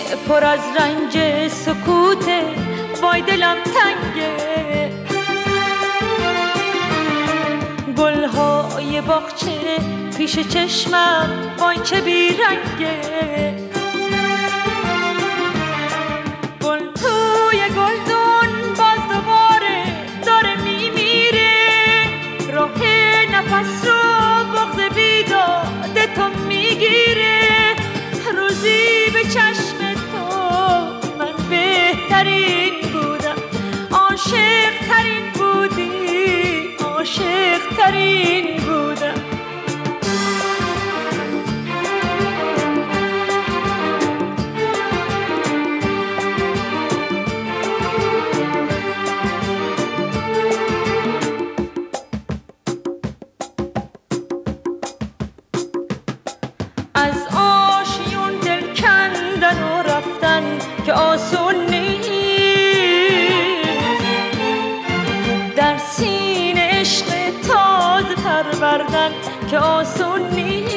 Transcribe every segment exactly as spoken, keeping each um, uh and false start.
پر از رنج سکوت وای دلم تنگه، گلهای باغچه پیش چشمم وای چه بیرنگه، گل توی گلدون باز دوباره داره میمیره، راه نفس رو بغض بیداد تو میگیره، روزی به چشم تو من بهترین بودم، عاشق ترین بودی، عاشق ترین بودم. از آشیون دل کندن و رفتن که آسون نیست، در سینه عشق تازه پروردن که آسون نیست،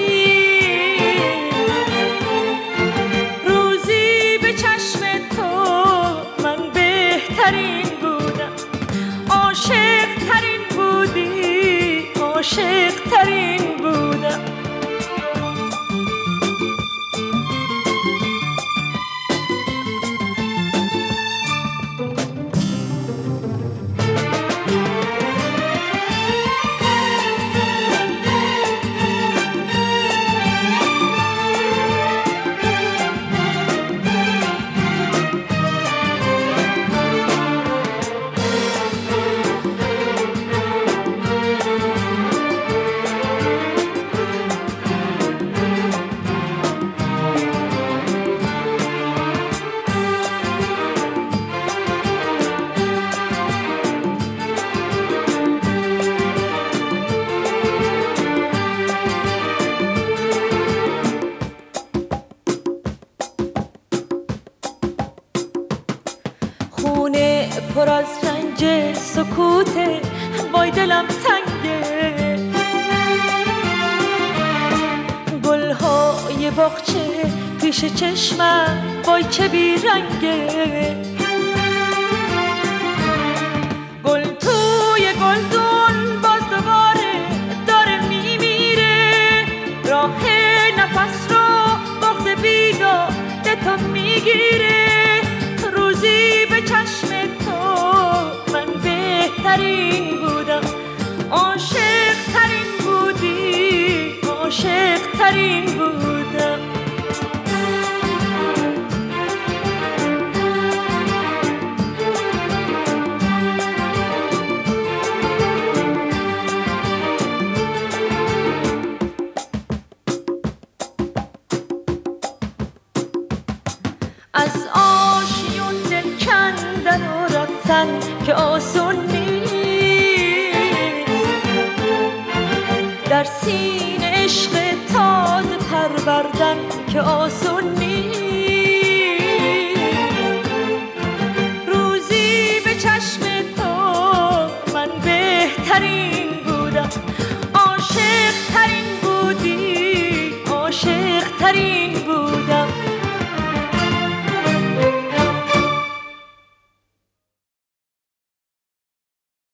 روزی به چشم تو من بهترین بودم، عاشق ترین بودی، عاشق ترین بودم. خونه پر از رنج سکوته وای دلم تنگه، گلهای باغچه پیش چشمم وای چه بیرنگه، گل توی گلدون باز دوباره داره میمیره، راه نفس رو بغض بیداد تو میگیره، روزی به چشم تو من بهترین بودم، عاشق ترین بودی، عاشق ترین بودم. از آشیون دل کندن و رفتن که آسون نیست، در سینه عشق تازه پروردن که آسون نیست، روزی به چشم تو من بهترین بودم، عاشق